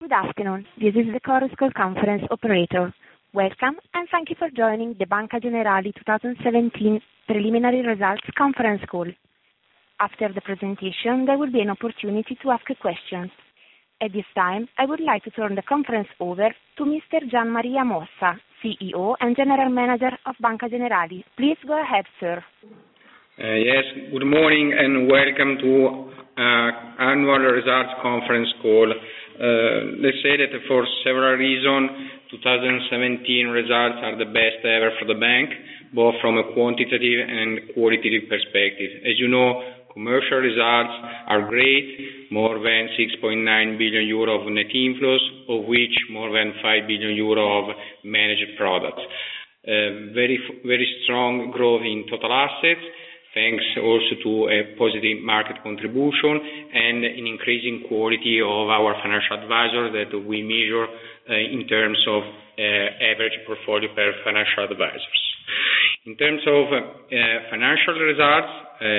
Good afternoon. This is the Chorus Call conference operator. Welcome, and thank you for joining the Banca Generali 2017 preliminary results conference call. After the presentation, there will be an opportunity to ask questions. At this time, I would like to turn the conference over to Mr. Gian Maria Mossa, CEO and General Manager of Banca Generali. Please go ahead, sir. Yes, good morning and welcome to annual results conference call. Let's say that for several reasons, 2017 results are the best ever for the bank, both from a quantitative and qualitative perspective. As you know, commercial results are great, more than 6.9 billion euro of net inflows, of which more than 5 billion euro of managed products. Very strong growth in total assets, thanks also to a positive market contribution and an increasing quality of our financial advisors that we measure in terms of average portfolio per financial advisors. In terms of financial results,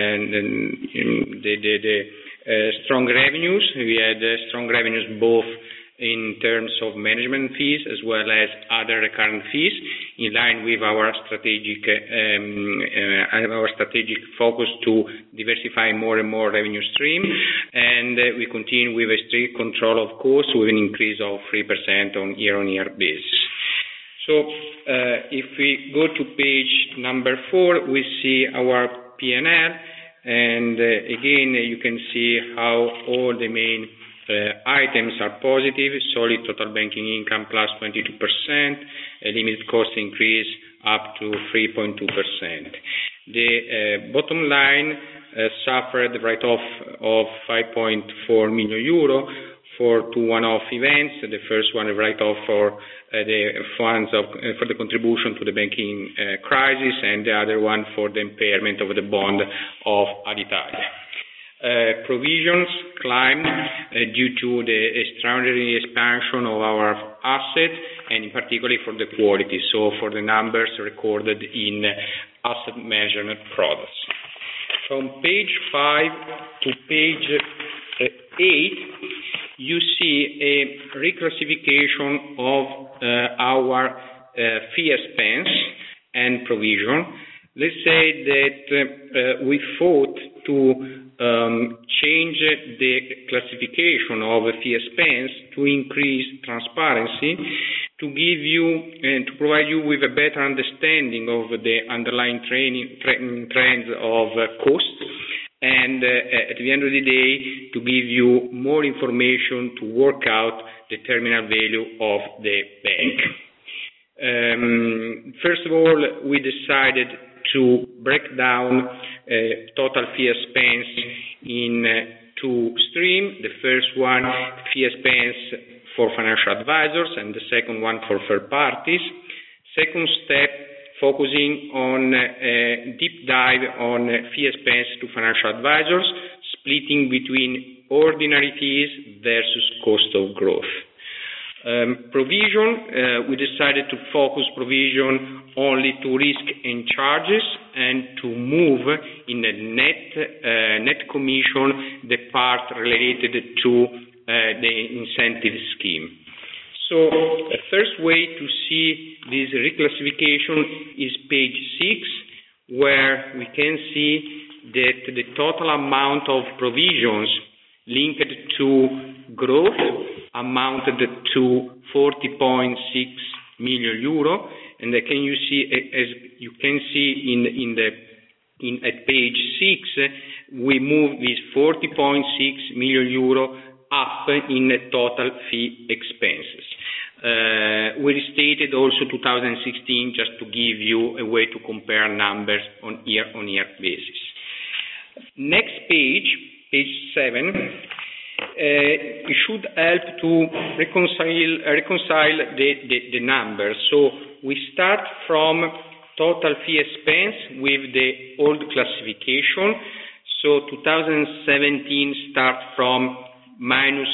the strong revenues, we had strong revenues both in terms of management fees as well as other recurrent fees, in line with our strategic focus to diversify more and more revenue stream, and we continue with a strict control of costs with an increase of 3% on year-on-year basis. So if we go to page number 4, we see our P&L, and again you can see how all the main items are positive. Solid total banking income plus 22%, a limited cost increase up to 3.2%. The bottom line suffered the write-off of 5.4 million euro for two one-off events. The first one, a write-off for the funds for the contribution to the banking crisis, and the other one for the impairment of the bond of Alitalia. Provisions climbed due to the extraordinary expansion of our assets, and in particular for the quality, so for the numbers recorded in asset management products. From page 5 to page 8, you see a reclassification of our fee expense and provision. Let's say that we thought to change the classification of a fee expense to increase transparency, to give you and to provide you with a better understanding of the underlying trends of costs, and at the end of the day to give you more information to work out the terminal value of the bank. First of all, we decided to break down total fee expense in two streams. The first one, fee expense for financial advisors, and the second one for third parties. Second step, focusing on a deep dive on fee expense to financial advisors, splitting between ordinary fees versus cost of growth. Provision, we decided to focus provision only to risk and charges, and to move in the net commission the part related to the incentive scheme. So the first way to see this reclassification is page 6, where we can see that the total amount of provisions linked to growth amounted to 40.6 million euro, and as you can see at page 6, we moved this 40.6 million euro up in total fee expenses. We restated also 2016 just to give you a way to compare numbers on year-on-year basis. Next page 7, it should help to reconcile the numbers. So we start from total fee expense with the old classification. So 2017 start from minus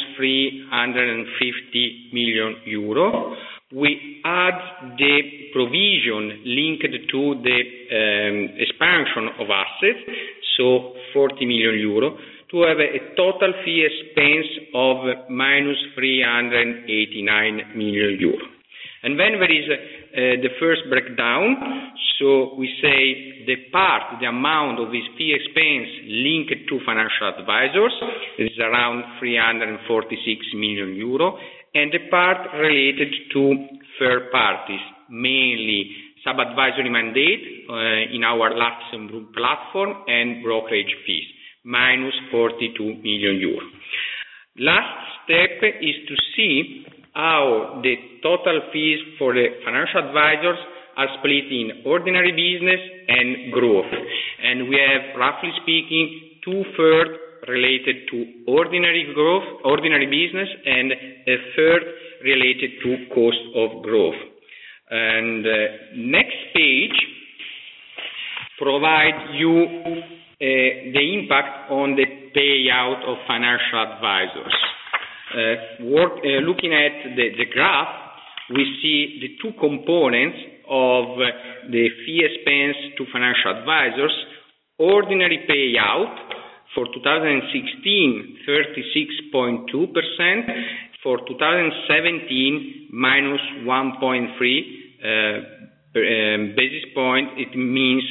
350 million euro. We add the provision linked to the expansion of assets, so 40 million euro. to have a total fee expense of minus 389 million euro. And then there is the first breakdown. So we say the amount of this fee expense linked to financial advisors is around 346 million euro, and the part related to third parties, mainly sub-advisory mandate in our Luxembourg platform and brokerage fees, minus 42 million euro. Last step is to see how the total fees for the financial advisors are split in ordinary business and growth. And we have, roughly speaking, 2/3 related to ordinary business, and a third related to cost of growth. And next page provides you the impact on the payout of financial advisors. Looking at the graph, we see the two components of the fee expense to financial advisors. Ordinary payout for 2016, 36.2%. For 2017, minus 1.3 basis point. It means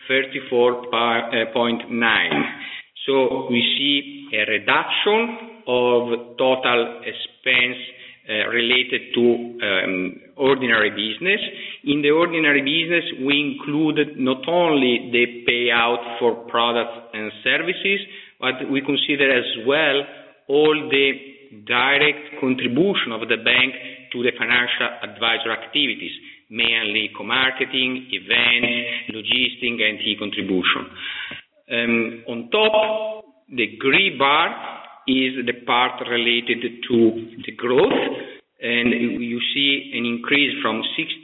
34.9. So we see a reduction of total expense related to ordinary business. In the ordinary business, we included not only the payout for products and services, but we consider as well all the direct contribution of the bank to the financial advisor activities, mainly co-marketing, events, logistics, and e-contribution. On top, the green bar is the part related to the growth, and you see an increase from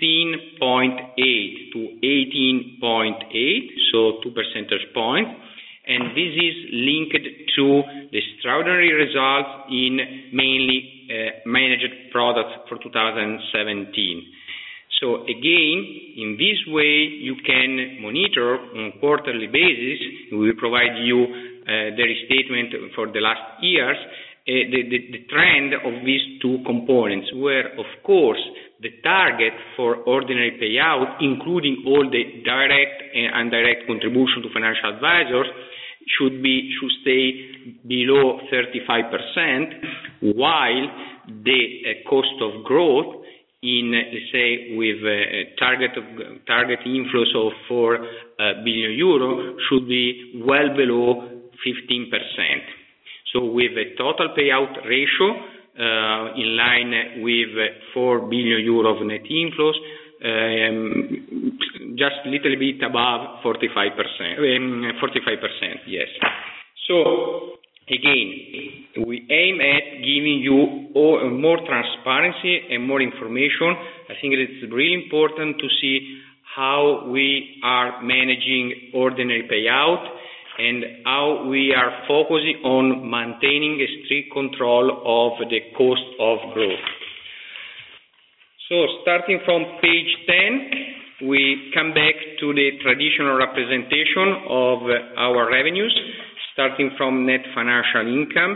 16.8 to 18.8, so 2 percentage points, and this is linked to the extraordinary results in mainly managed products for 2017. So again, in this way, you can monitor on a quarterly basis. We will provide you the restatement for the last years, the trend of these two components, where, of course, the target for ordinary payout, including all the direct and indirect contribution to financial advisors, should stay below 35%, while the cost of growth in, let's say, with target inflows of 4 billion euro should be well below 15%. So with a total payout ratio in line with 4 billion euro of net inflows, just a little bit above 45%, yes. So again, we aim at giving you more transparency and more information. I think it's really important to see how we are managing ordinary payout and how we are focusing on maintaining a strict control of the cost of growth. So starting from page 10, we come back to the traditional representation of our revenues, starting from net financial income.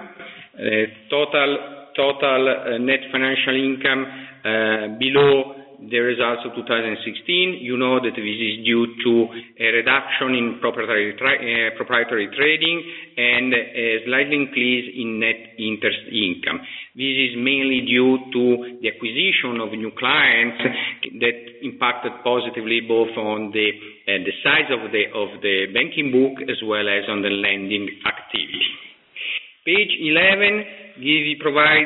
Total net financial income below the results of 2016. You know that this is due to a reduction in proprietary trading and a slight increase in net interest income. This is mainly due to the acquisition of new clients that impacted positively both on the size of the banking book as well as on the lending activity. Page 11 provides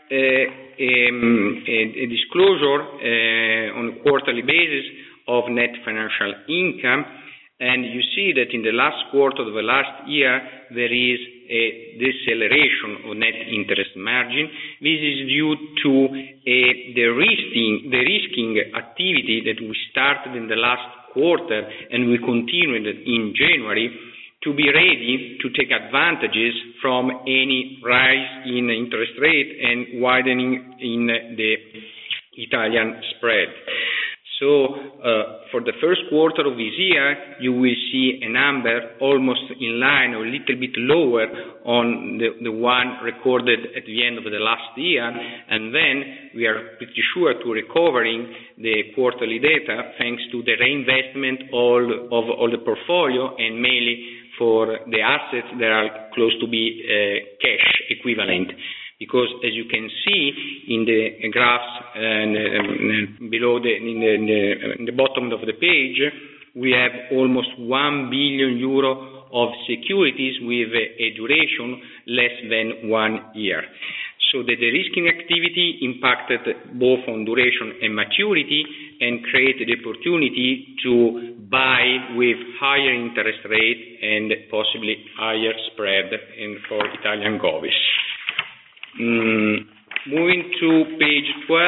a disclosure on a quarterly basis of net financial income, and you see that in the last quarter of the last year there is a deceleration of net interest margin. This is due to the risking activity that we started in the last quarter and we continued in January, to be ready to take advantages from any rise in interest rate and widening in the Italian spread. So for the first quarter of this year, you will see a number almost in line or a little bit lower on the one recorded at the end of the last year, and then we are pretty sure to recovering the quarterly data thanks to the reinvestment of all the portfolio, and mainly for the assets that are close to be cash equivalent. Because as you can see in the graphs and below in the bottom of the page, we have almost 1 billion euro of securities with a duration less than 1 year. So the de-risking activity impacted both on duration and maturity and created the opportunity to buy with higher interest rate and possibly higher spread for Italian govies. Moving to page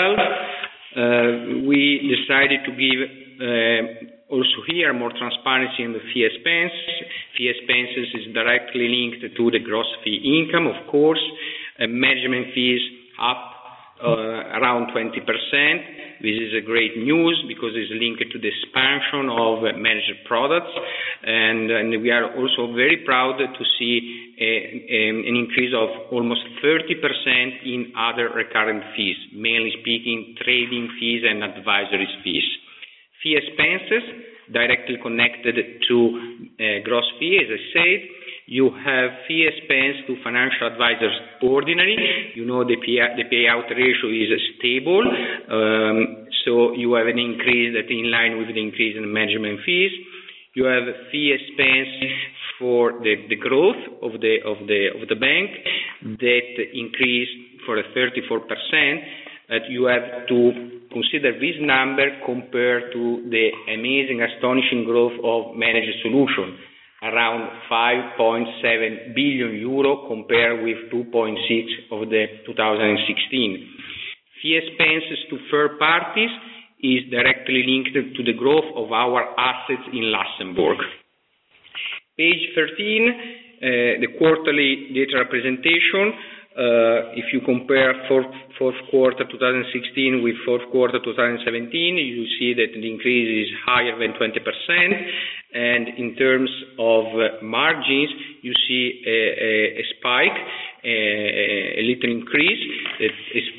12, we decided to give also here more transparency on the fee expense. Fee expenses is directly linked to the gross fee income, of course. Management fees up around 20%. This is a great news because it's linked to the expansion of managed products, and we are also very proud to see an increase of almost 30% in other recurrent fees, mainly speaking trading fees and advisory fees. Fee expenses directly connected to gross fee, as I said. You have fee expense to financial advisors ordinary. You know the payout ratio is stable, so you have an increase that in line with the increase in management fees. You have fee expense for the growth of the bank that increased for 34%. You have to consider this number compared to the amazing, astonishing growth of managed solution, around 5.7 billion euro compared with 2.6 of the 2016. Fee expenses to third parties is directly linked to the growth of our assets in Luxembourg. Page 13, the quarterly data representation. If you compare fourth quarter 2016 with fourth quarter 2017, you see that the increase is higher than 20%. And in terms of margins, you see a spike, a little increase that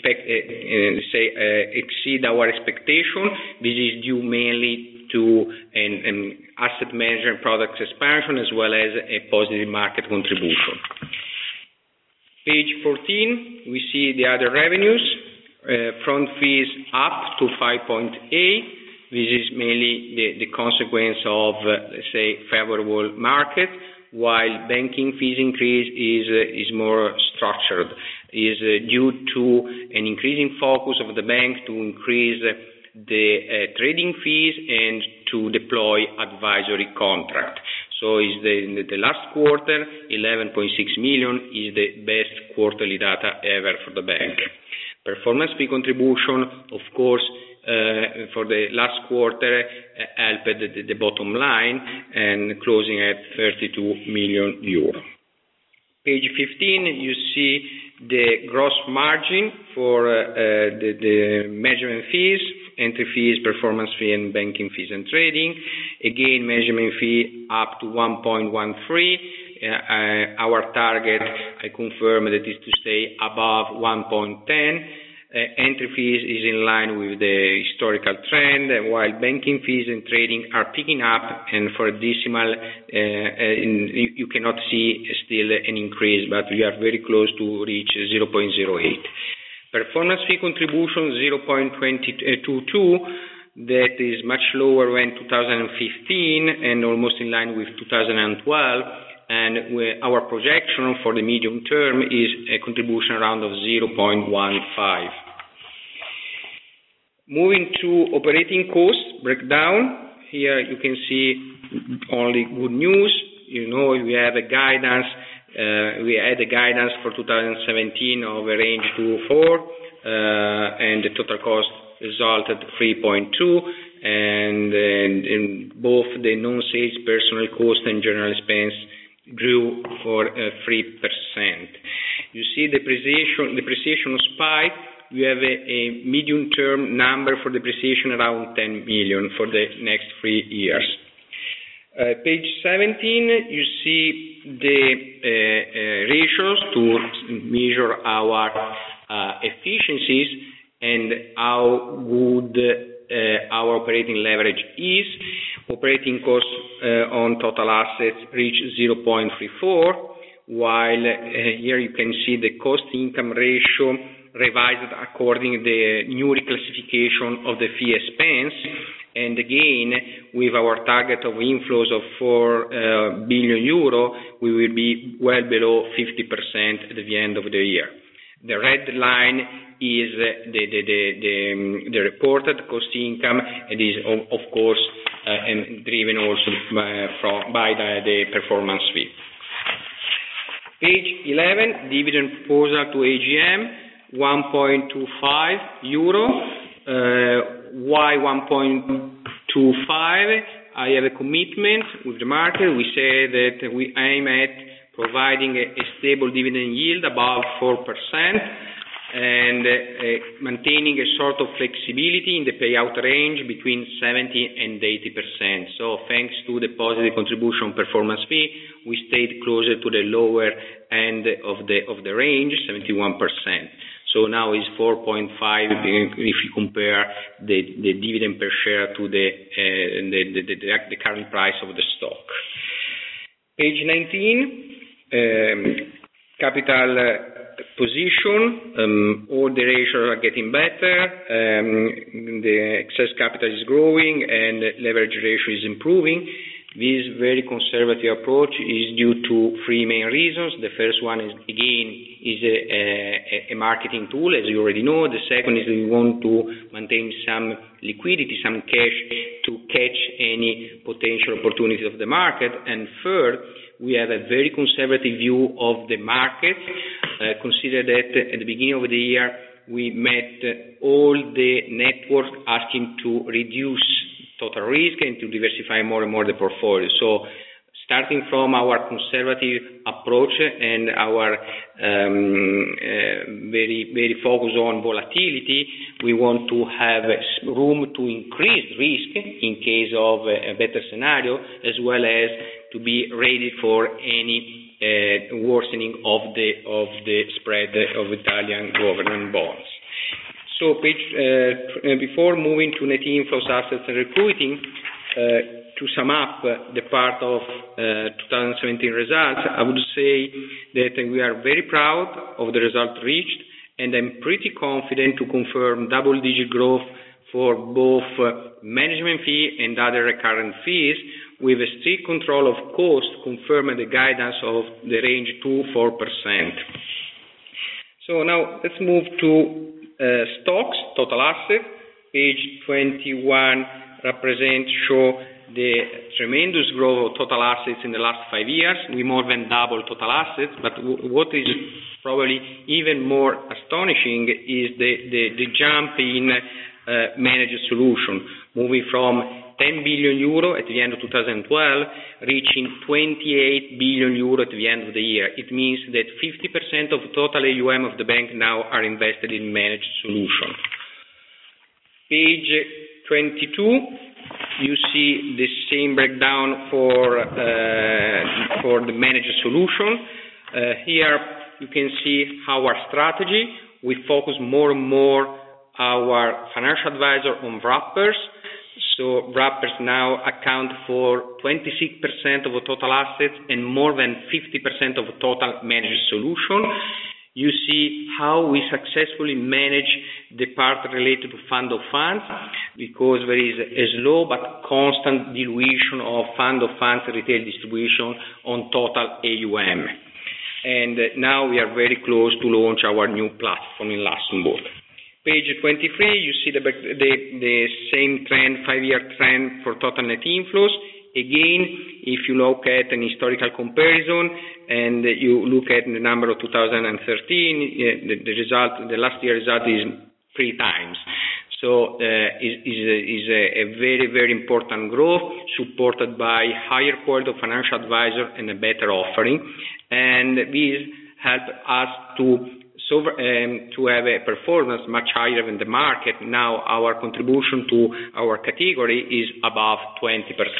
exceed our expectation. This is due mainly to an asset management products expansion as well as a positive market contribution. Page 14, we see the other revenues. Front fees up to 5.8. This is mainly the consequence of, let's say, favorable market, while banking fees increase is more structured, is due to an increasing focus of the bank to increase the trading fees and to deploy advisory contract. So is the last quarter, 11.6 million is the best quarterly data ever for the bank. Performance fee contribution, of course, for the last quarter helped the bottom line and closing at 32 million euro. Page 15, you see the gross margin for the management fees, entry fees, performance fee, and banking fees and trading. Again, management fee up to 1.13. Our target, I confirm, that is to stay above 1.10. Entry fees is in line with the historical trend, while banking fees and trading are picking up, and for a decimal, you cannot see still an increase, but we are very close to reach 0.08. Performance fee contribution 0.22, that is much lower than 2015 and almost in line with 2012. And our projection for the medium term is a contribution around of 0.15. Moving to operating costs breakdown, here you can see only good news. You know, we have a guidance. We had a guidance for 2017 of a range 2-4, and the total cost resulted 3.2, and both the non-sales personnel cost and general expense grew for 3%. You see depreciation spike we have a medium-term number for depreciation around 10 million for the next 3 years. Page 17, you see the ratios to measure our efficiencies and how good our operating leverage is. Operating costs on total assets reach 0.34, while here you can see the cost-income ratio revised according to the new reclassification of the fee expense. And again, with our target of inflows of 4 billion euro, we will be well below 50% at the end of the year. The red line is the reported cost income, and is of course driven also by the performance fee. Page 11, dividend proposal to AGM, 1.25 euro. Why 1.25? I have a commitment with the market. We say that we aim at providing a stable dividend yield above 4% and maintaining a sort of flexibility in the payout range between 70 and 80%. So thanks to the positive contribution performance fee, we stayed closer to the lower end of the range, 71%. So now it's 4.5 if you compare the dividend per share to the current price of the stock. Page 19, capital position. All the ratios are getting better. The excess capital is growing and leverage ratio is improving. This very conservative approach is due to 3 main reasons. The first one is, again, a marketing tool, as you already know. The second is that we want to maintain some liquidity, some cash to catch any potential opportunities of the market. And third, we have a very conservative view of the market. Consider that at the beginning of the year, we met all the networks asking to reduce total risk and to diversify more and more the portfolio. So starting from our conservative approach and our very focus on volatility, we want to have room to increase risk in case of a better scenario, as well as to be ready for any worsening of the spread of Italian government bonds. So before moving to net inflows, assets and recruiting, to sum up the part of 2017 results, I would say that we are very proud of the result reached, and I'm pretty confident to confirm double-digit growth for both management fee and other recurrent fees, with a strict control of cost, confirming the guidance of the range 2-4%. So now let's move to stocks, total assets. Page 21 show the tremendous growth of total assets in the last 5 years. We more than doubled total assets, but what is probably even more astonishing is the jump in managed solution, moving from 10 billion euro at the end of 2012, reaching 28 billion euro at the end of the year. It means that 50% of total AUM of the bank now are invested in managed solution. Page 22, you see the same breakdown for the managed solution. Here you can see our strategy. We focus more and more our financial advisor on wrappers. So wrappers now account for 26% of the total assets and more than 50% of the total managed solution. You see how we successfully manage the part related to fund of funds, because there is a slow but constant dilution of fund of funds retail distribution on total AUM. And now we are very close to launch our new platform in Luxembourg. Page 23, you see the same trend, 5-year trend for total net inflows. Again, if you look at an historical comparison and you look at the number of 2013, the last year result is 3 times. So is a very, very important growth, supported by higher quality of financial advisor and a better offering. And this helped us to to have a performance much higher than the market. Now our contribution to our category is above 20%.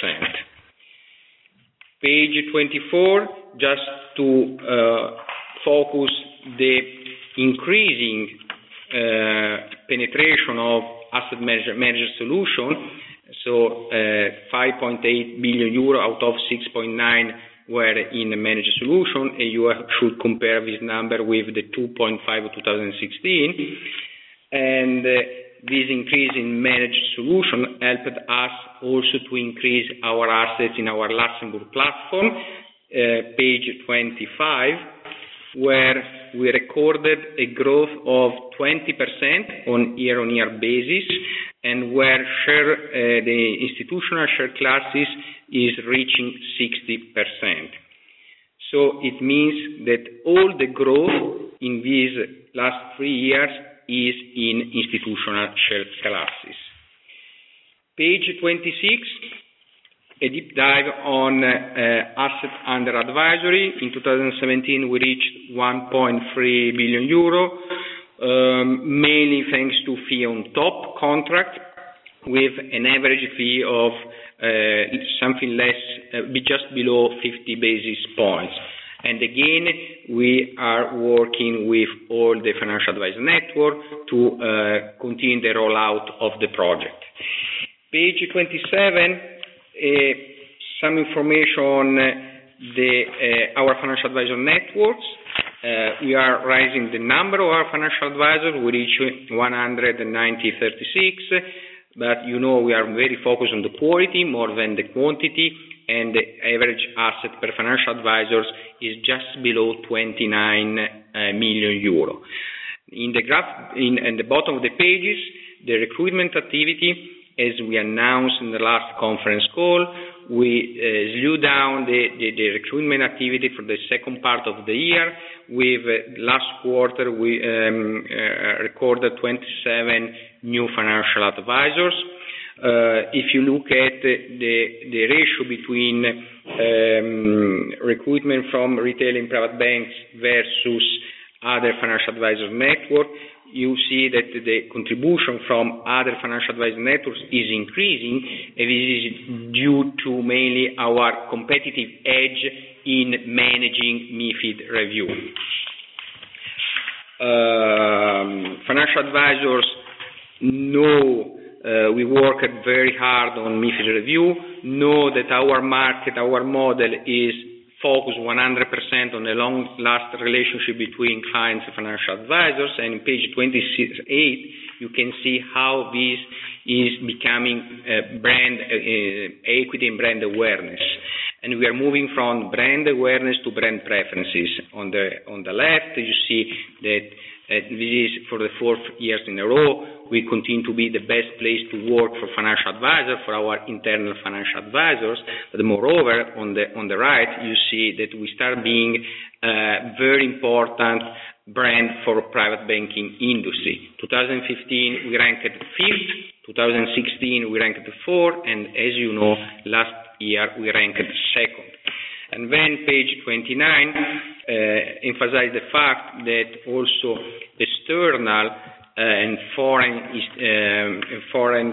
Page 24, just to focus the increasing penetration of asset manager solution. So 5.8 billion euro out of 6.9 were in a managed solution, and you should compare this number with the 2.5 of 2016. And this increase in managed solution helped us also to increase our assets in our Luxembourg platform, page 25, where we recorded a growth of 20% on year-on-year basis, and where the institutional share classes is reaching 60%. So it means that all the growth in these last 3 years is in institutional share classes. Page 26, a deep dive on assets under advisory. In 2017, we reached 1.3 billion euro, mainly thanks to fee on top contract, with an average fee of something less, just below 50 basis points. And again, we are working with all the financial advisor network to continue the rollout of the project. Page 27, some information on our financial advisor networks. We are raising the number of our financial advisors. We reach 136, but you know we are very focused on the quality more than the quantity, and the average asset per financial advisors is just below 29 million euro. In the graph, in the bottom of the pages, the recruitment activity, as we announced in the last conference call, we slew down the recruitment activity for the second part of the year. With last quarter, we recorded 27 new financial advisors. If you look at the ratio between recruitment from retail and private banks versus other financial advisor network, you see that the contribution from other financial advisor networks is increasing, and this is due to mainly our competitive edge in managing MiFID review. Financial advisors know we worked very hard on MiFID review, know that our market, our model is focused 100% on a long-lasting relationship between clients and financial advisors, and in page 28 you can see how this is becoming brand equity and brand awareness. And we are moving from brand awareness to brand preferences. On the left, you see that this is for the 4th year in a row. We continue to be the best place to work for financial advisors, for our internal financial advisors. But moreover, on the right, you see that we start being a very important brand for private banking industry. 2015, we ranked 5th. 2016, we ranked 4th. And as you know, last year, we ranked 2nd. And then page 29 emphasize the fact that also external and foreign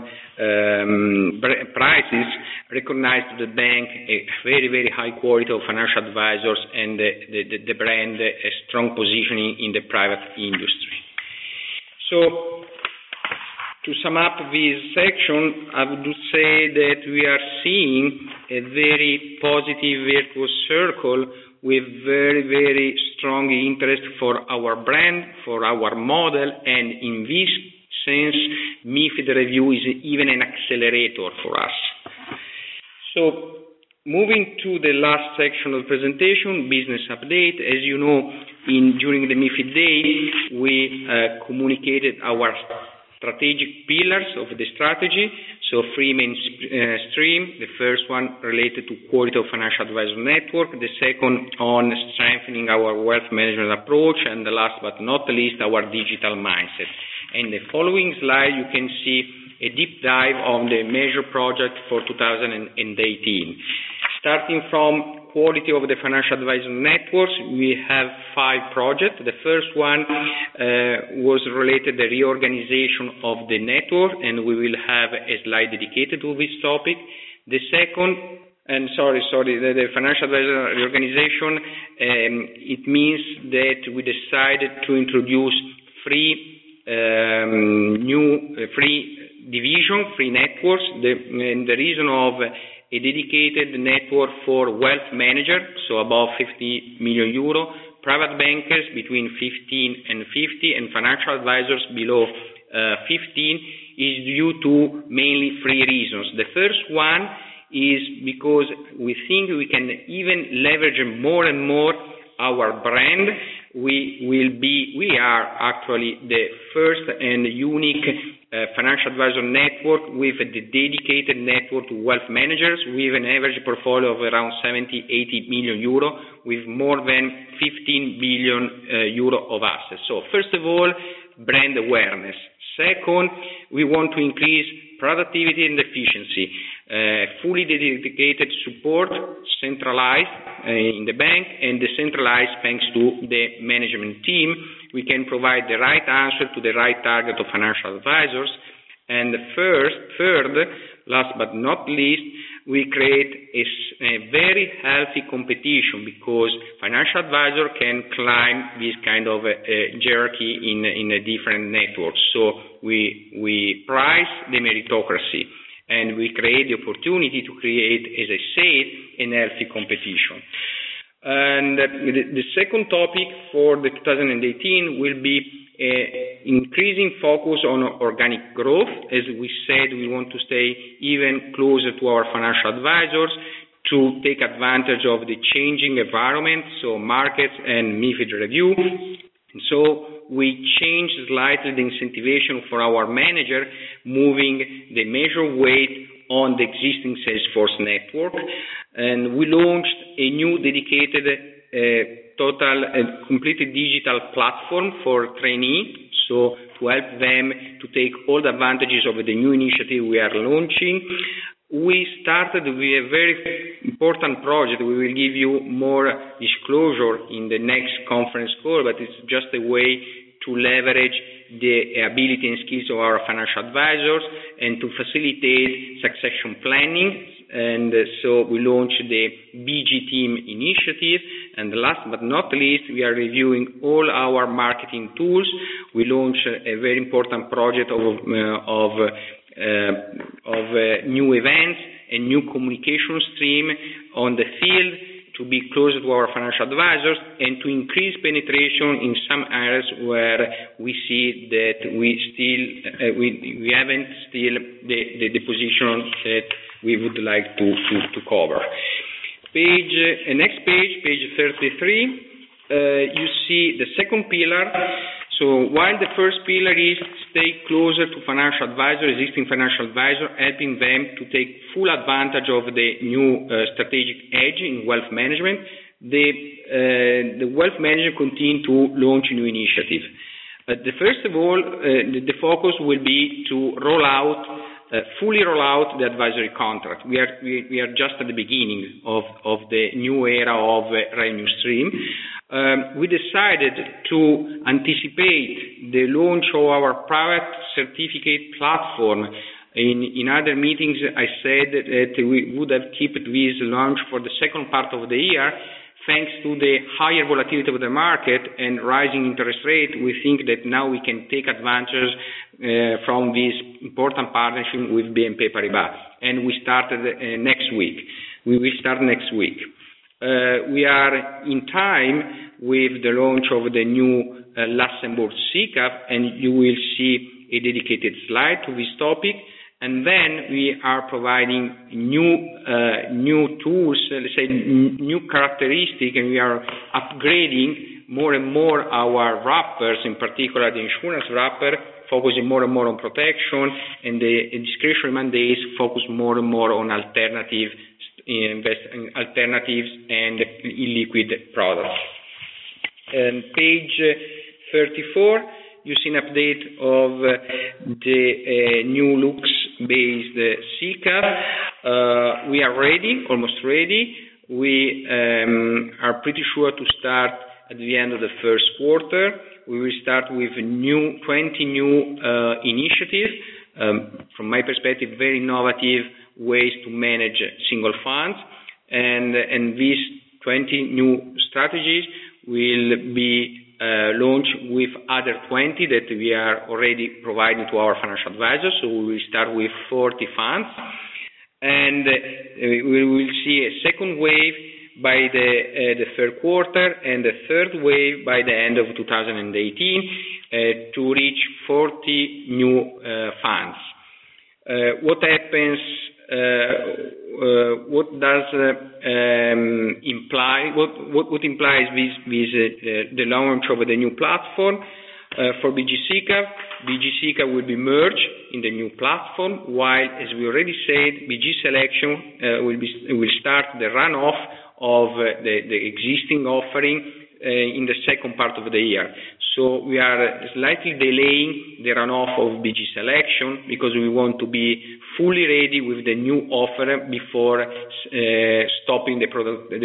prices recognize the bank a very, very high quality of financial advisors and the brand a strong positioning in the private industry. So, to sum up this section, I would say that we are seeing a very positive virtuous circle with very, very strong interest for our brand, for our model, and in this sense, MiFID review is even an accelerator for us. So, moving to the last section of the presentation, business update. As you know, during the MiFID Day, we communicated our strategic pillars of the strategy. So 3 main streams. The first one related to quality of financial advisor network. The second on strengthening our wealth management approach. And the last but not least, our digital mindset. In the following slide, you can see a deep dive on the major project for 2018. Starting from quality of the financial advisor networks, we have 5 projects. The first one was related to the reorganization of the network, and we will have a slide dedicated to this topic. The second, the financial advisor reorganization, it means that we decided to introduce three networks. The reason of a dedicated network for wealth managers, so above 50 million euro, private bankers between 15 and 50, and financial advisors below 15, is due to mainly 3 reasons. The first one is because we think we can even leverage more and more our brand. We are actually the first and unique financial advisor network with a dedicated network to wealth managers with an average portfolio of around 70-80 million euro with more than 15 billion euro of assets. So first of all, brand awareness. Second, we want to increase productivity and efficiency. Fully dedicated support, centralized in the bank and decentralized thanks to the management team. We can provide the right answer to the right target of financial advisors. And third, last but not least, we create a very healthy competition because financial advisor can climb this kind of hierarchy in a different network. So we price the meritocracy and we create the opportunity to create, as I said, a healthy competition. And the second topic for the 2018 will be increasing focus on organic growth. As we said, we want to stay even closer to our financial advisors to take advantage of the changing environment, so markets and MiFID review. So we changed slightly the incentivization for our manager, moving the measure weight on the existing Salesforce network. And we launched a new dedicated total and completely digital platform for trainees, so to help them to take all the advantages of the new initiative we are launching. We started with a very important project. We will give you more disclosure in the next conference call, but it's just a way to leverage the ability and skills of our financial advisors and to facilitate succession planning. And so we launched the BG Team initiative. And last but not least, we are reviewing all our marketing tools. We launched a very important project of new events, a new communication stream on the field to be closer to our financial advisors and to increase penetration in some areas where we see that we haven't still the position that we would like to cover. Next page 33, you see the second pillar. So while the first pillar is stay closer to existing financial advisor, helping them to take full advantage of the new strategic edge in wealth management, the wealth manager continue to launch new initiatives. First of all, the focus will be to fully roll out the advisory contract. We are just at the beginning of the new era of revenue stream. We decided to anticipate the launch of our private certificate platform. In other meetings, I said that we would have kept this launch for the second part of the year. Thanks to the higher volatility of the market and rising interest rate, we think that now we can take advantage from this important partnership with BNP Paribas. And we started next week. We will start next week. We are in time with the launch of the new Luxembourg SICAV, and you will see a dedicated slide to this topic. And then we are providing new tools, let's say new characteristics, and we are upgrading more and more our wrappers, in particular the insurance wrapper, focusing more and more on protection, and the discretionary mandates focus more and more on alternatives and illiquid products. And page 34, you see an update of the new Lux-based SICAV. We are ready, almost ready. We are pretty sure to start at the end of the first quarter. We will start with 20 new initiatives. From my perspective, very innovative ways to manage single funds. And these 20 new strategies will be launched with other 20 that we are already providing to our financial advisors. So we will start with 40 funds. And we will see a second wave by the third quarter and the third wave by the end of 2018 to reach 40 new funds. What happens? What does imply? What implies the launch of the new platform? For BG SICAV will be merged in the new platform, while, as we already said, BG Selection will start the runoff of the existing offering in the second part of the year. So we are slightly delaying the runoff of BG Selection because we want to be fully ready with the new offer before stopping the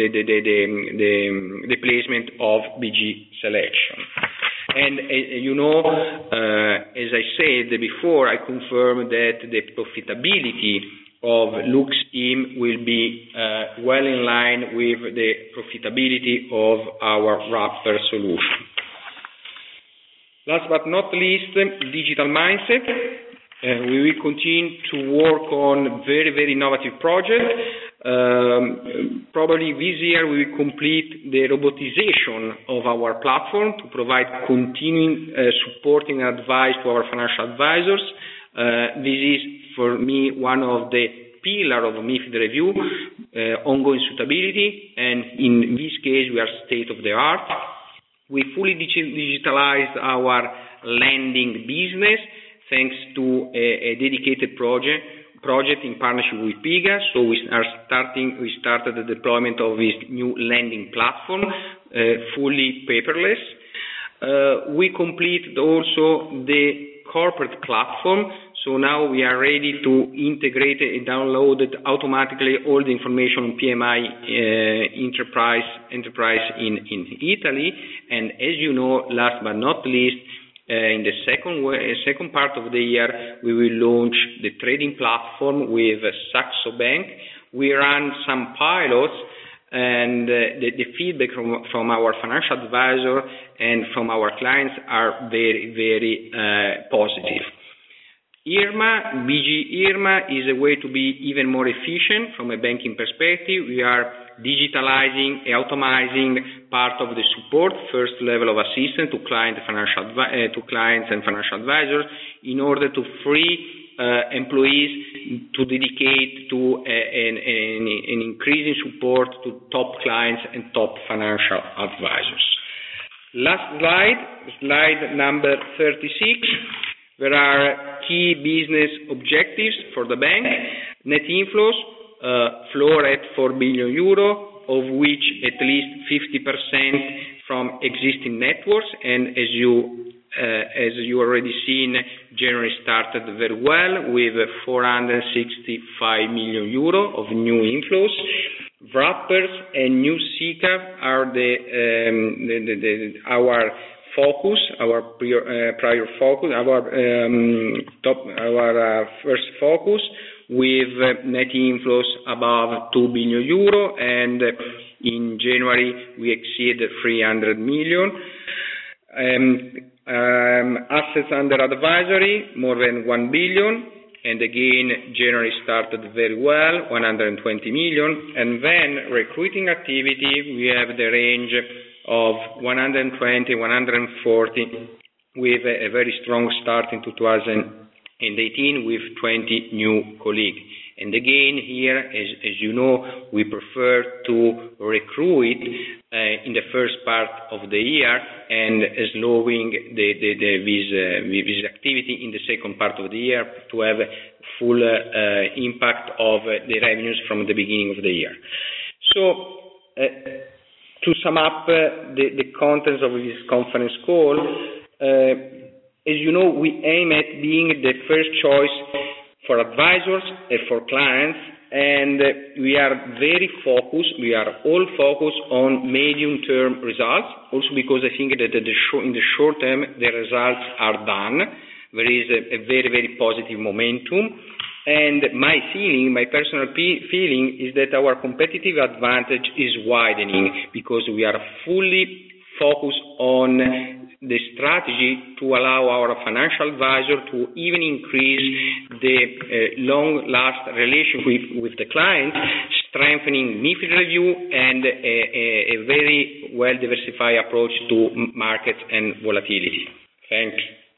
placement of BG Selection. And you know, as I said before, I confirm that the profitability of Lux IM will be well in line with the profitability of our wrapper solution. Last but not least, digital mindset. We will continue to work on very, very innovative projects. Probably this year we will complete the robotization of our platform to provide continuing supporting advice to our financial advisors. This is, for me, one of the pillars of MiFID review, ongoing suitability, and in this case we are state of the art. We fully digitalized our lending business thanks to a dedicated project in partnership with PIGA. So we started the deployment of this new lending platform, fully paperless. We completed also the corporate platform. So now we are ready to integrate and download it automatically all the information on PMI enterprise in Italy. And as you know, last but not least, in the second part of the year, we will launch the trading platform with Saxo Bank. We ran some pilots, and the feedback from our financial advisor and from our clients are very, very positive. BG IRMA is a way to be even more efficient from a banking perspective. We are digitalizing, automizing part of the support, first level of assistance to clients and financial advisors, in order to free employees to dedicate to an increasing support to top clients and top financial advisors. Last slide number 36. There are key business objectives for the bank. Net inflows, floor at 4 billion euro, of which at least 50% from existing networks. And as you already seen, January started very well with 465 million euro of new inflows. Wrappers and new SICAV are our focus, our prior focus, our first focus, with net inflows above 2 billion euro, and in January we exceeded 300 million. Assets under advisory, more than 1 billion, and again, January started very well, 120 million, and then recruiting activity, we have the range of 120, 140, with a very strong start in 2018 with 20 new colleagues. And again, here, as you know, we prefer to recruit in the first part of the year and slowing this activity in the second part of the year to have full impact of the revenues from the beginning of the year. So, to sum up the contents of this conference call, as you know, we aim at being the first choice for advisors and for clients and we are very focused. We are all focused on medium-term results, also because I think that in the short term, the results are done. There is a very, very positive momentum. And my personal feeling is that our competitive advantage is widening because we are fully focused on the strategy to allow our financial advisor to even increase the long-lasting relationship with the client, strengthening MiFID review and a very well-diversified approach to markets and volatility. Thanks.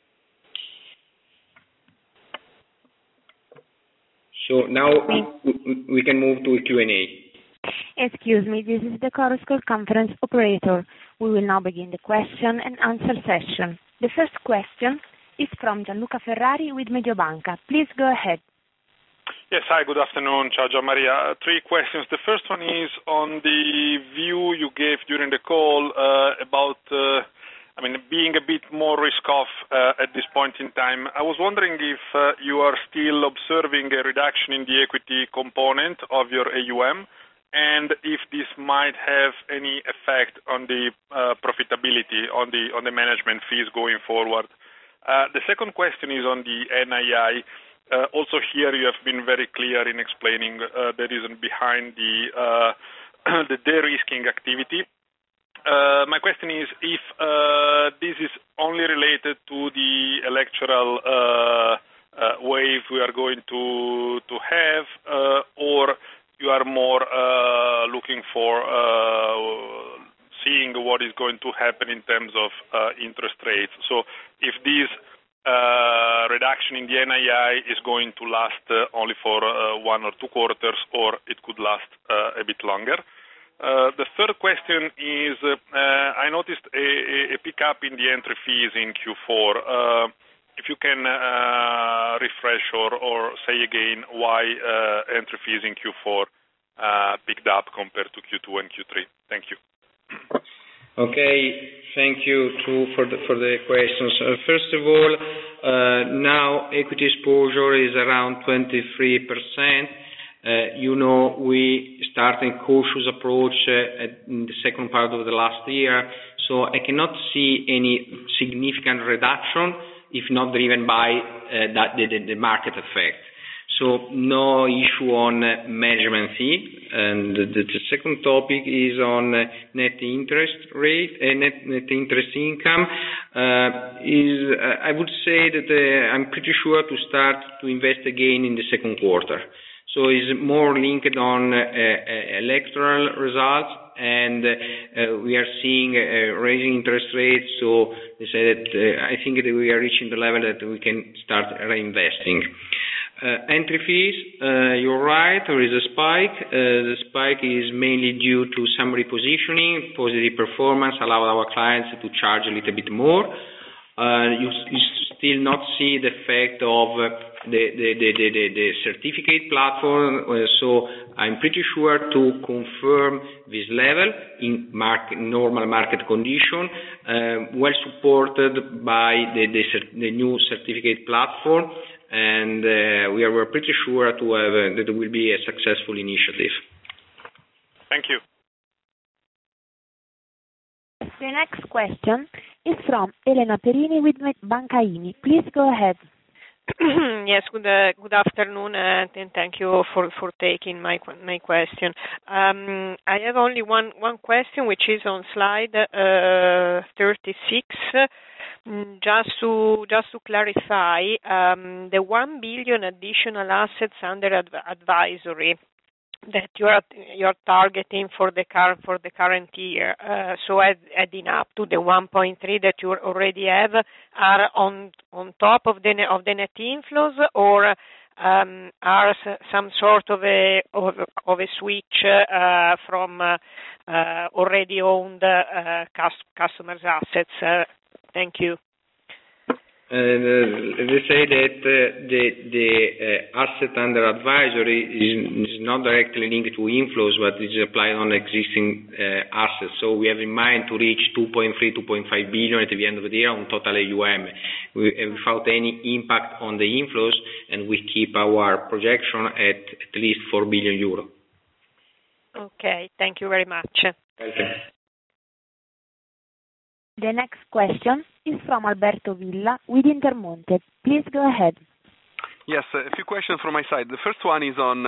So now we can move to a Q&A. Excuse me, this is the Chorus Call conference operator. We will now begin the question and answer session. The first question is from Gianluca Ferrari with Mediobanca. Please go ahead. Yes, hi, good afternoon. Ciao, Gianmaria. 3 questions. The first one is on the view you gave during the call about being a bit more risk-off at this point in time. I was wondering if you are still observing a reduction in the equity component of your AUM, and if this might have any effect on the profitability, on the management fees going forward. The second question is on the NII. Also here you have been very clear in explaining the reason behind the de-risking activity. My question is if this is only related to the electoral wave we are going to have, or you are more looking for seeing what is going to happen in terms of interest rates. So if this reduction in the NII is going to last only for 1 or 2 quarters, or it could last a bit longer. The third question is, I noticed a pickup in the entry fees in Q4. If you can refresh or say again why entry fees in Q4 picked up compared to Q2 and Q3. Thank you. Okay, thank you for the questions. First of all, now equity exposure is around 23%. We started a cautious approach in the second part of the last year, so I cannot see any significant reduction, if not driven by the market effect. So no issue on management fee. And the second topic is on net interest rate, net interest income. I would say that I'm pretty sure to start to invest again in the second quarter. So it's more linked on electoral results, and we are seeing raising interest rates. So they say that I think that we are reaching the level that we can start reinvesting. Entry fees, you're right, there is a spike. The spike is mainly due to some repositioning, positive performance, allow our clients to charge a little bit more. You still not see the effect of the certificate platform, so I'm pretty sure to confirm this level in normal market condition, well supported by the new certificate platform, and we're pretty sure to have that it will be a successful initiative. Thank you. The next question is from Elena Perini with Banca IMI. Please go ahead. Yes, good afternoon, and thank you for taking my question. I have only one question, which is on slide 36. Just to clarify, the 1 billion additional assets under advisory that you're targeting for the current year, so adding up to the 1.3 that you already have, are on top of the net inflows, or are some sort of a switch from already owned customers' assets? Thank you. They say that the asset under advisory is not directly linked to inflows, but is applied on existing assets. So we have in mind to reach 2.3, 2.5 billion at the end of the year on total AUM, without any impact on the inflows, and we keep our projection at least 4 billion euro. Okay, thank you very much. Okay. The next question is from Alberto Villa with Intermonte. Please go ahead. Yes, a few questions from my side. The first one is on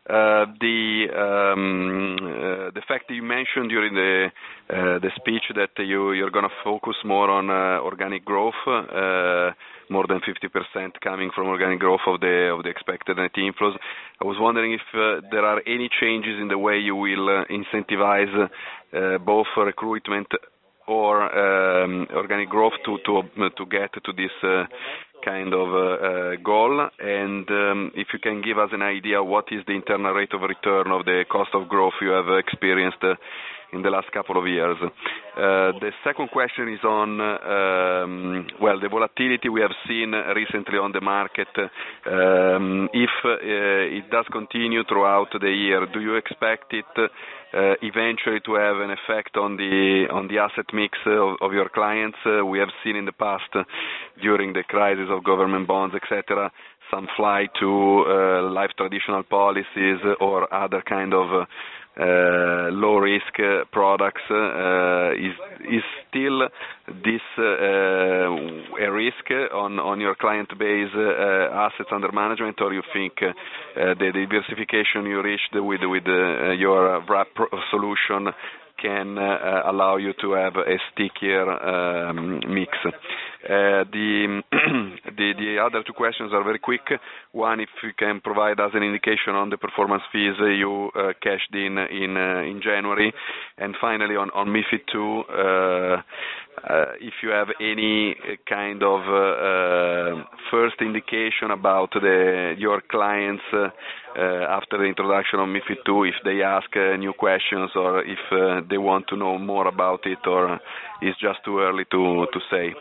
the fact that you mentioned during the speech that you're going to focus more on organic growth, more than 50% coming from organic growth of the expected net inflows. I was wondering if there are any changes in the way you will incentivize both recruitment or organic growth to get to this kind of goal, and if you can give us an idea what is the internal rate of return of the cost of growth you have experienced in the last couple of years. The second question is on the volatility we have seen recently on the market. If it does continue throughout the year, do you expect it eventually to have an effect on the asset mix of your clients? We have seen in the past, during the crisis of government bonds, etc., some flight to life traditional policies or other kind of low risk products. Is still this a risk on your client base assets under management, or you think the diversification you reached with your wrap solution can allow you to have a stickier mix? The other two questions are very quick. One, if you can provide us an indication on the performance fees you cashed in January, and finally on MiFID II, if you have any kind of first indication about your clients after the introduction of MiFID II, if they ask new questions or if they want to know more about it, or it's just too early to say.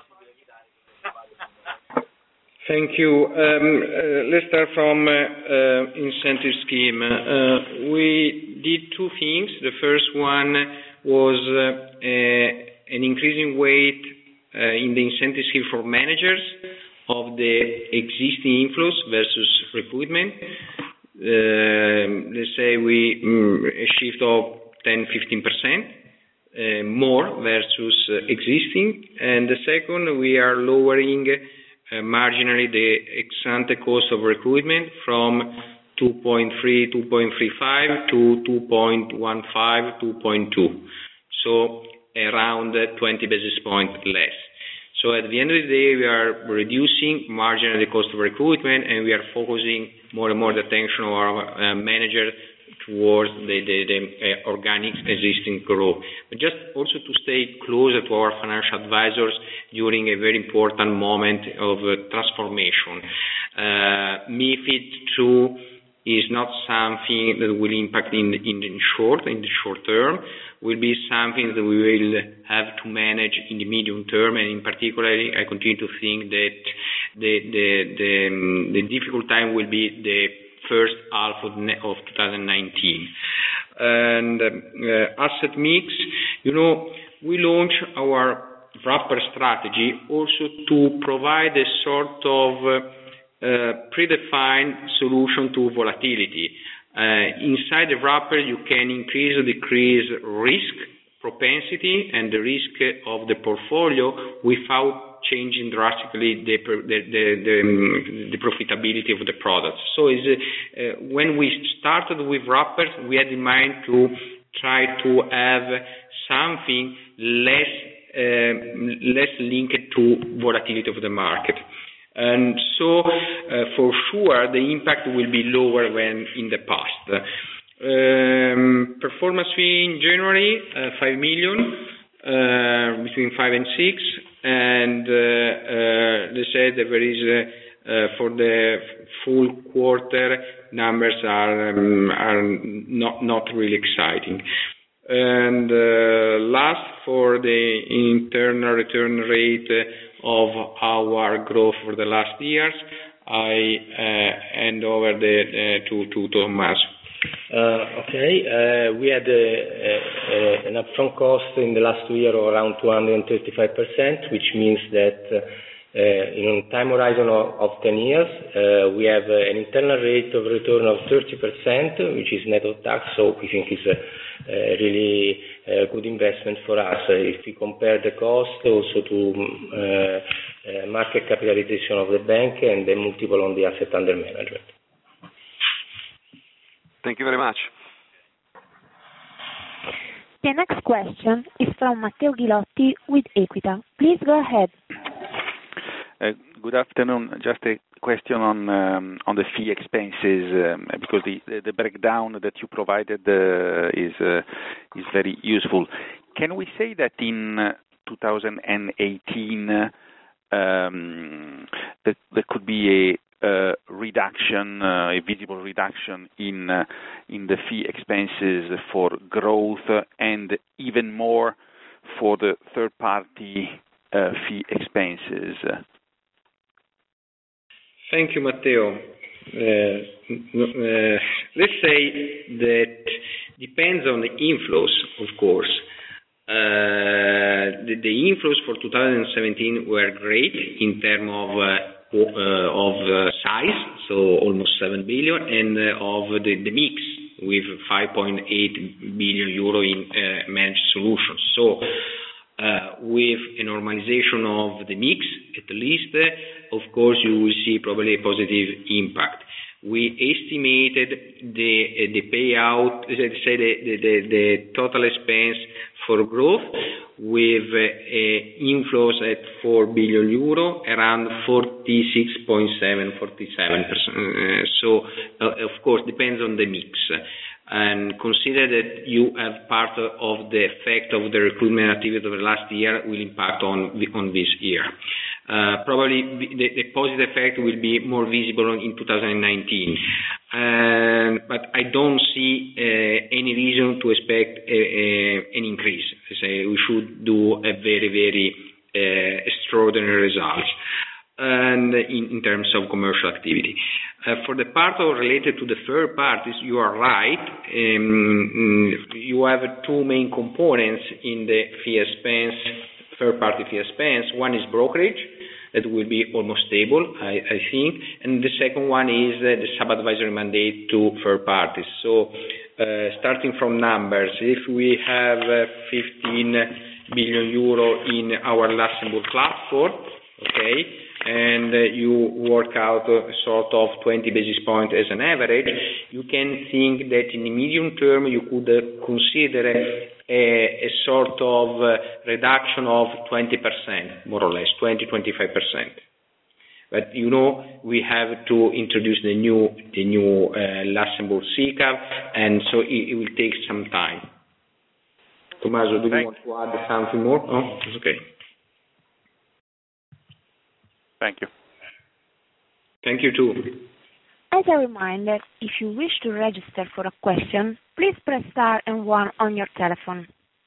Thank you. Let's start from incentive scheme. We did two things. The first one was an increasing weight in the incentive scheme for managers of the existing inflows versus recruitment. Let's say a shift of 10-15% more versus existing. And the second, we are lowering marginally the ex-ante cost of recruitment from 2.3, 2.35 to 2.15, 2.2. So around 20 basis points less. So at the end of the day, we are reducing marginally the cost of recruitment, and we are focusing more and more the attention of our manager towards the organic existing growth. But just also to stay closer to our financial advisors during a very important moment of transformation. MiFID II is not something that will impact in the short term. Will be something that we will have to manage in the medium term, and in particular, I continue to think that the difficult time will be the first half of 2019. And asset mix, we launched our wrapper strategy also to provide a sort of predefined solution to volatility. Inside the wrapper, you can increase or decrease risk propensity and the risk of the portfolio without changing drastically the profitability of the products. So when we started with wrappers, we had in mind to try to have something less linked to volatility of the market. And so, for sure, the impact will be lower than in the past. Performance fee in January, 5 million, between 5 and 6, and they said that there is, for the full quarter, numbers are not really exciting. And last, for the internal return rate of our growth for the last years, I hand over to Tommaso. Okay. We had an upfront cost in the last 2 years of around 235%, which means that in a time horizon of 10 years, we have an internal rate of return of 30%, which is net of tax, so we think it's a really good investment for us. If we compare the cost also to market capitalization of the bank and the multiple on the asset under management. Thank you very much. The next question is from Matteo Ghilotti with Equita. Please go ahead. Good afternoon. Just a question on the fee expenses, because the breakdown that you provided is very useful. Can we say that in 2018 that there could be a reduction, a visible reduction in the fee expenses for growth, and even more for the third-party fee expenses? Thank you, Matteo. Let's say that depends on the inflows, of course. The inflows for 2017 were great in terms of size, so almost 7 billion, and of the mix with 5.8 billion euro in managed solutions. So with a normalization of the mix, at least, of course, you will see probably a positive impact. We estimated the payout, let's say the total expense for growth with inflows at 4 billion euro, around 47%. So, of course, depends on the mix. And consider that you have part of the effect of the recruitment activity of the last year will impact on this year. Probably the positive effect will be more visible in 2019. But I don't see any reason to expect an increase. Say we should do a very, very extraordinary results. And in terms of commercial activity. For the part related to the third parties, you are right. You have two main components in the fee expense, third party fee expense. One is brokerage, that will be almost stable, I think. And the second one is the sub-advisory mandate to third parties. So starting from numbers, if we have 15 billion euro in our Luxembourg platform, okay, and you work out a sort of 20 basis points as an average, you can think that in the medium term you could consider a sort of reduction of 20%, more or less, 20-25%. But we have to introduce the new Luxembourg SICAV, and so it will take some time. Tommaso, do you want to add something more? No? It's okay. Thank you. Thank you too. As a reminder, if you wish to register for a question, please press star and 1 on your telephone.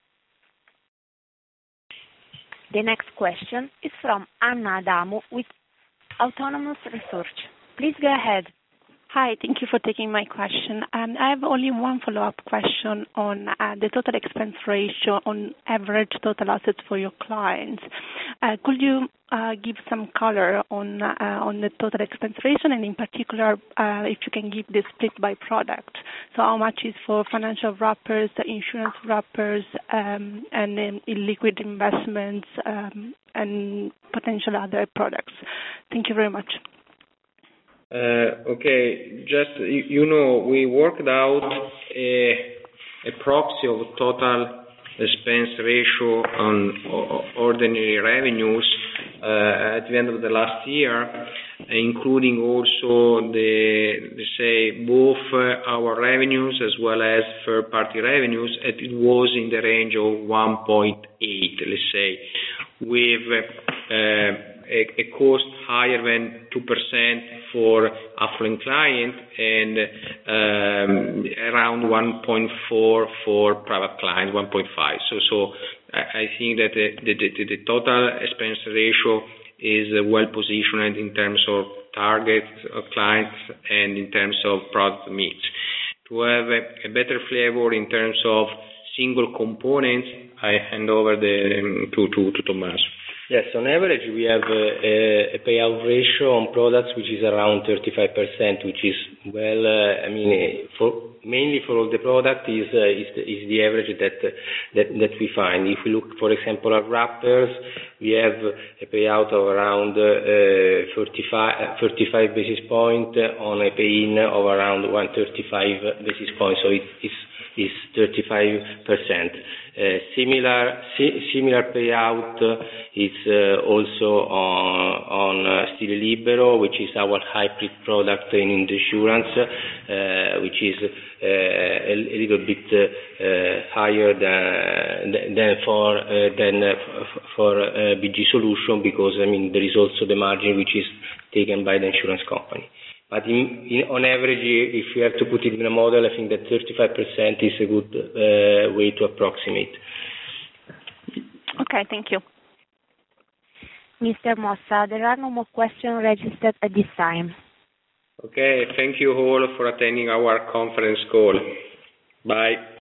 The next question is from Anna Adamo with Autonomous Research. Please go ahead. Hi, thank you for taking my question. I have only one follow-up question on the total expense ratio on average total assets for your clients. Could you give some color on the total expense ratio, and in particular, if you can give the split by product? So how much is for financial wrappers, insurance wrappers, and illiquid investments, and potential other products? Thank you very much. Okay, just, we worked out a proxy of total expense ratio on ordinary revenues at the end of the last year, including also both our revenues as well as third-party revenues. It was in the range of 1.8, let's say, with a cost higher than 2% for affluent client and around 1.4 for private client, 1.5. So I think that the total expense ratio is well positioned in terms of targets of clients and in terms of product mix. To have a better flavor in terms of single components, I hand over to Tommaso. Yes, on average, we have a payout ratio on products which is around 35%, which is well, mainly for all the product is the average that we find. If we look, for example, at wrappers, we have a payout of around 35 basis points on a pay-in of around 135 basis points. So it's 35%. Similar payout is also on Stile Libero, which is our hybrid product in insurance, which is a little bit higher than for BG Solution, because there is also the margin which is taken by the insurance company. But on average, if you have to put it in a model, I think that 35% is a good way to approximate. Okay, thank you. Mr. Mossa, there are no more questions registered at this time. Okay, thank you all for attending our conference call. Bye.